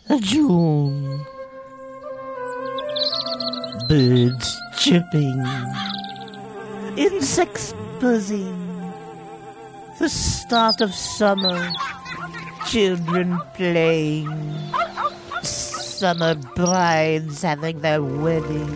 June. Birds chirping. Insects buzzing. The start of summer. Children playing. Summer brides having their wedding.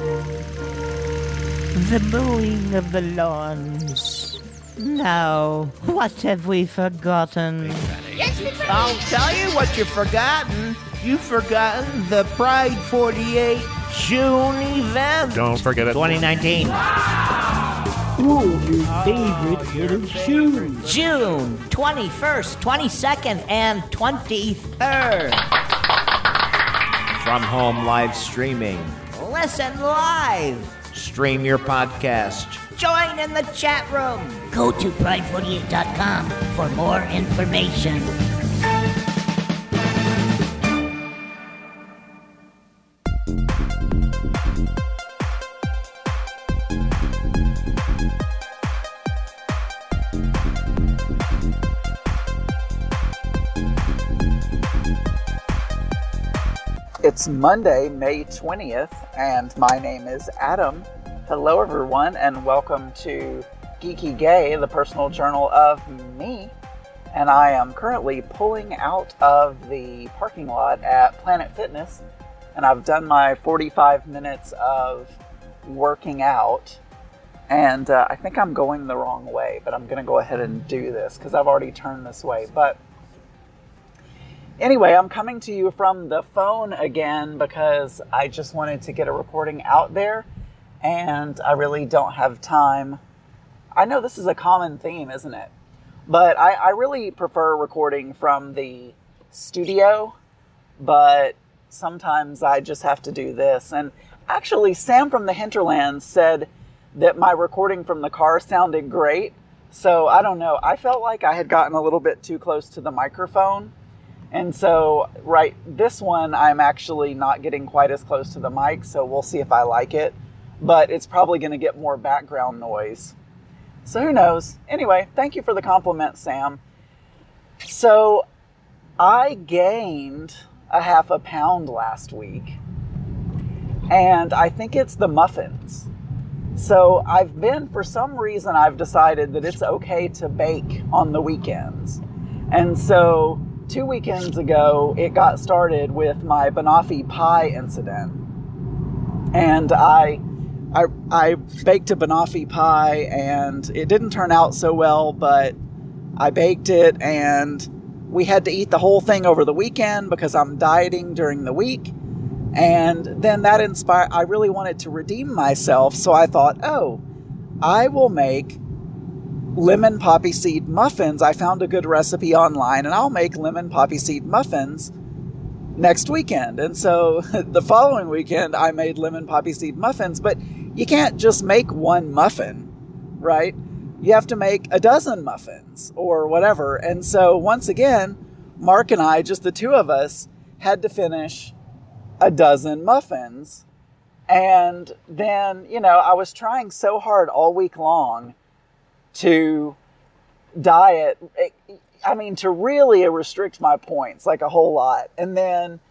The mowing of the lawns. Now, what have we forgotten? I'll tell you what you've forgotten. You've forgotten the Pride 48 June event. Don't forget it. 2019. Oh, your favorite little June. June 21st, 22nd, and 23rd. From home live streaming. Listen live. Stream your podcast. Join in the chat room. Go to pride48.com for more information. It's Monday, May 20th, and my name is Adam. Hello, everyone, and welcome to Geeky Gay, the personal journal of me. And I am currently pulling out of the parking lot at Planet Fitness, and I've done my 45 minutes of working out. And I think I'm going the wrong way, but I'm going to go ahead and do this because I've already turned this way. But anyway, I'm coming to you from the phone again because I just wanted to get a recording out there, and I really don't have time. I know this is a common theme, isn't it? But I really prefer recording from the studio, but sometimes I just have to do this. And actually, Sam from the Hinterlands said that my recording from the car sounded great. So I don't know. I felt like I had gotten a little bit too close to the microphone. And so, right, this one, I'm actually not getting quite as close to the mic, so we'll see if I like it. But it's probably going to get more background noise. So who knows? Anyway, thank you for the compliment, Sam. So, I gained a half a pound last week. And I think it's the muffins. So, for some reason, I've decided that it's okay to bake on the weekends. And so 2 weekends ago, it got started with my banoffee pie incident. And I baked a banoffee pie, and it didn't turn out so well, but I baked it, and we had to eat the whole thing over the weekend because I'm dieting during the week. And then that inspired, I really wanted to redeem myself, so I thought, I will make lemon poppy seed muffins. I found a good recipe online, and I'll make lemon poppy seed muffins next weekend. And so the following weekend, I made lemon poppy seed muffins, but you can't just make one muffin, right? You have to make a dozen muffins or whatever. And so once again, Mark and I, just the two of us, had to finish a dozen muffins. And then, I was trying so hard all week long to diet, to really restrict my points, like a whole lot. And then,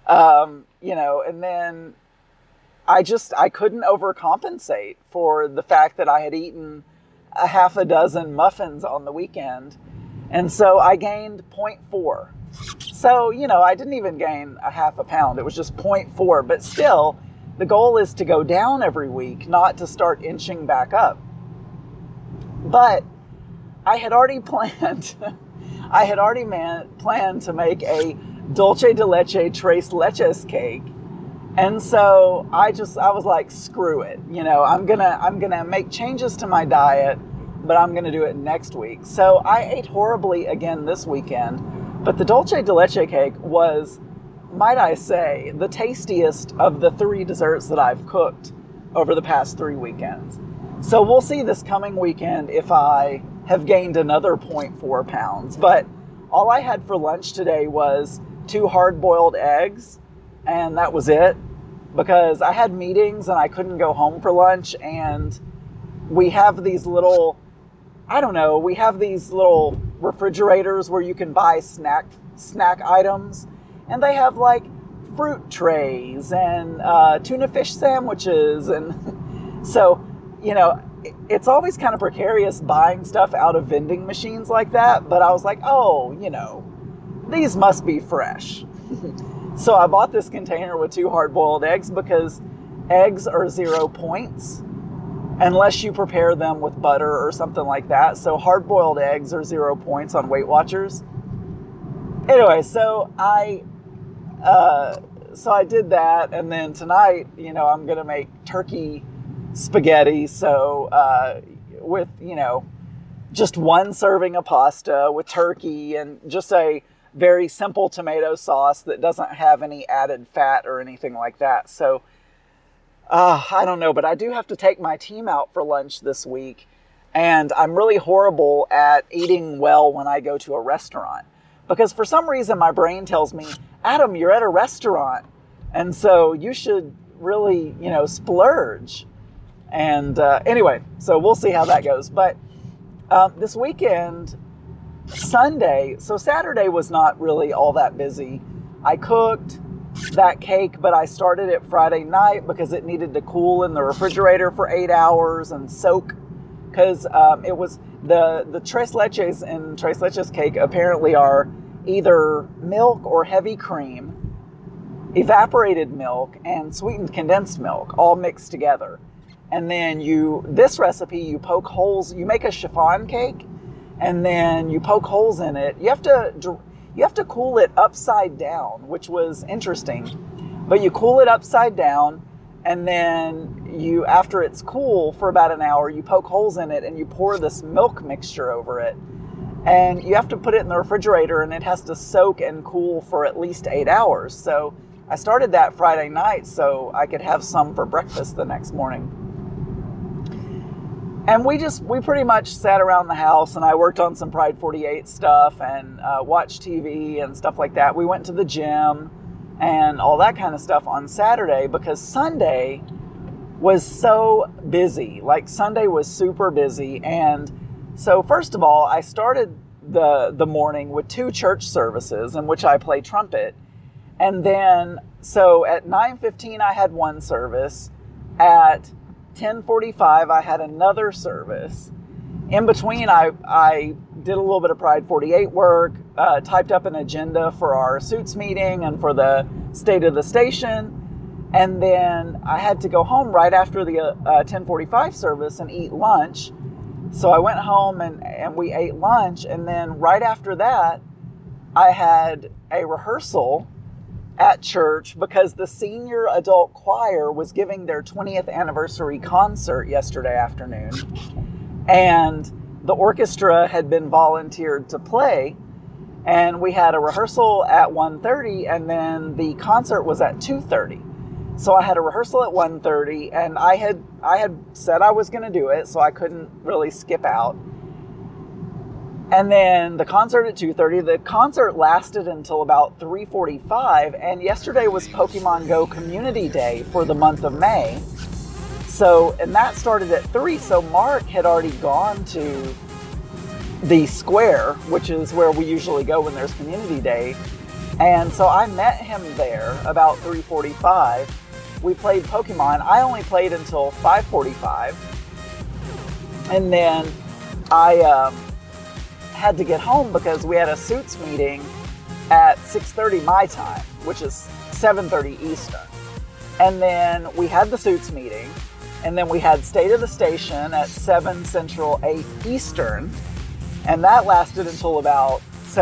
I couldn't overcompensate for the fact that I had eaten a half a dozen muffins on the weekend. And so I gained 0.4. So, I didn't even gain a half a pound. It was just 0.4. But still, the goal is to go down every week, not to start inching back up. But I had already planned to make a dulce de leche tres leches cake. And so I was like, screw it. I'm gonna make changes to my diet, but I'm gonna do it next week. So I ate horribly again this weekend, but the dulce de leche cake was, might I say, the tastiest of the 3 desserts that I've cooked over the past 3 weekends. So we'll see this coming weekend if I have gained another 0.4 pounds. But all I had for lunch today was 2 hard-boiled eggs, and that was it. Because I had meetings and I couldn't go home for lunch, and we have these little refrigerators where you can buy snack items, and they have like fruit trays and tuna fish sandwiches. And so, it's always kind of precarious buying stuff out of vending machines like that. But I was like, oh, these must be fresh. So I bought this container with 2 hard-boiled eggs because eggs are 0 points unless you prepare them with butter or something like that. So hard-boiled eggs are 0 points on Weight Watchers. Anyway, so I did that, and then tonight, I'm gonna make turkey spaghetti. So with just 1 serving of pasta with turkey and just a very simple tomato sauce that doesn't have any added fat or anything like that. So I don't know, but I do have to take my team out for lunch this week, and I'm really horrible at eating well when I go to a restaurant. Because for some reason my brain tells me, Adam, you're at a restaurant, and so you should really, splurge. And anyway, so we'll see how that goes. But this weekend, Sunday, so Saturday was not really all that busy. I cooked that cake, but I started it Friday night because it needed to cool in the refrigerator for 8 hours and soak. Because it was the tres leches in tres leches cake apparently are either milk or heavy cream, evaporated milk, and sweetened condensed milk all mixed together. And then this recipe, you poke holes. You make a chiffon cake, and then you poke holes in it. You have to cool it upside down, which was interesting. But you cool it upside down, and then after it's cool for about an hour, you poke holes in it and you pour this milk mixture over it. And you have to put it in the refrigerator, and it has to soak and cool for at least 8 hours. So I started that Friday night so I could have some for breakfast the next morning. And we pretty much sat around the house, and I worked on some Pride 48 stuff and watched TV and stuff like that. We went to the gym and all that kind of stuff on Saturday because Sunday was so busy. Like, Sunday was super busy. And so first of all, I started the morning with 2 church services in which I play trumpet. And then, so at 9:15 I had 1 service. At 10:45 I had another service. In between, I did a little bit of Pride 48 work, typed up an agenda for our suits meeting and for the State of the Station. And then I had to go home right after the 10:45 service and eat lunch. So I went home and we ate lunch. And then right after that, I had a rehearsal at church because the senior adult choir was giving their 20th anniversary concert yesterday afternoon. And the orchestra had been volunteered to play. And we had a rehearsal at 1:30, and then the concert was at 2:30. So I had a rehearsal at 1:30, and I had said I was going to do it, so I couldn't really skip out. And then the concert at 2:30. The concert lasted until about 3:45, and yesterday was Pokemon Go Community Day for the month of May. So, and that started at 3, so Mark had already gone to the square, which is where we usually go when there's Community Day. And so I met him there about 3:45. We played Pokemon. I only played until 5:45. And then I had to get home because we had a suits meeting at 6:30 my time, which is 7:30 Eastern. And then we had the suits meeting, and then we had State of the Station at 7 Central, 8 Eastern, and that lasted until about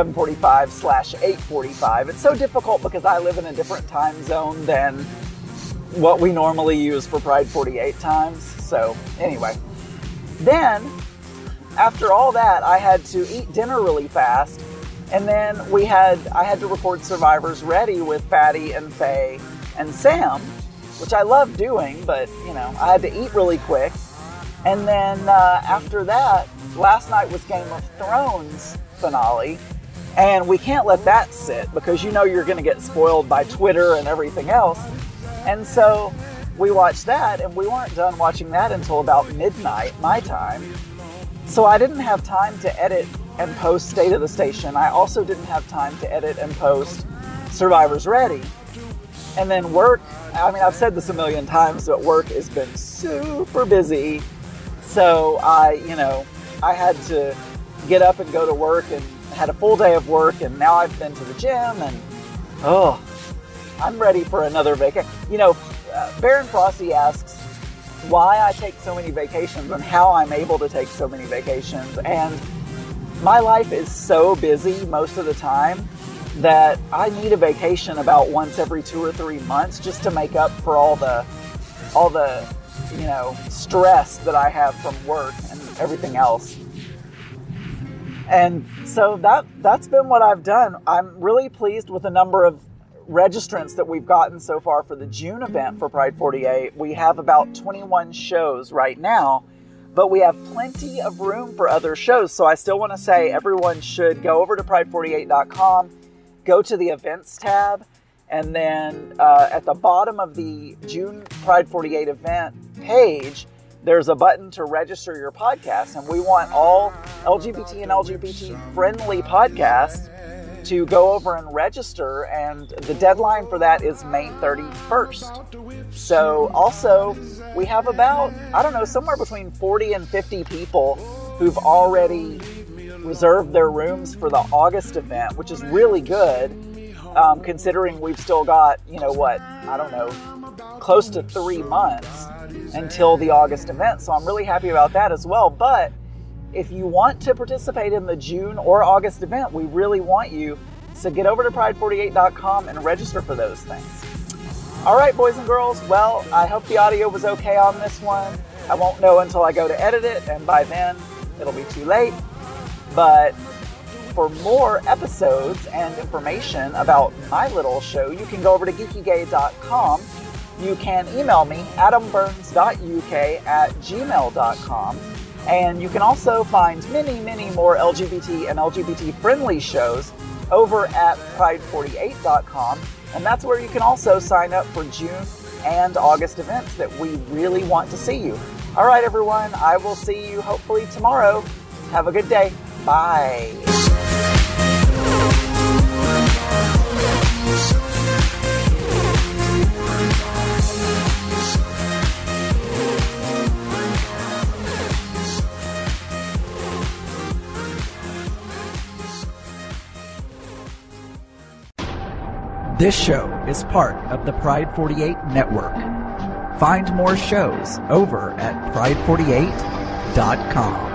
7:45/8:45. It's so difficult because I live in a different time zone than what we normally use for Pride 48 times. So anyway, then after all that, I had to eat dinner really fast, and then I had to record Survivors Ready with Fatty and Faye and Sam, which I love doing, but I had to eat really quick. And then after that, last night was Game of Thrones finale, and we can't let that sit because you're going to get spoiled by Twitter and everything else. And so we watched that, and we weren't done watching that until about midnight my time. So I didn't have time to edit and post State of the Station. I also didn't have time to edit and post Survivors Ready. And then work, I mean, I've said this a million times, but work has been super busy. So I had to get up and go to work and had a full day of work. And now I've been to the gym and, I'm ready for another vacation. Baron Frosty asks why I take so many vacations and how I'm able to take so many vacations. And my life is so busy most of the time that I need a vacation about once every 2 or 3 months just to make up for all the stress that I have from work and everything else. And so that's been what I've done. I'm really pleased with the number of registrants that we've gotten so far for the June event for Pride 48. We have about 21 shows right now, but we have plenty of room for other shows. So I still want to say everyone should go over to pride48.com, go to the events tab, and then at the bottom of the June Pride 48 event page, there's a button to register your podcast. And we want all LGBT and LGBT-friendly podcasts to go over and register, and the deadline for that is May 31st. So also, we have about, somewhere between 40 and 50 people who've already reserved their rooms for the August event, which is really good, considering we've still got, close to 3 months until the August event. So I'm really happy about that as well. But if you want to participate in the June or August event, we really want you. So get over to pride48.com and register for those things. All right, boys and girls. Well, I hope the audio was okay on this one. I won't know until I go to edit it, and by then it'll be too late. But for more episodes and information about my little show, you can go over to geekygay.com. You can email me, adamburns.uk@gmail.com. And you can also find many, many more LGBT and LGBT-friendly shows over at pride48.com. And that's where you can also sign up for June and August events that we really want to see you. All right, everyone. I will see you hopefully tomorrow. Have a good day. Bye. This show is part of the Pride 48 network. Find more shows over at pride48.com.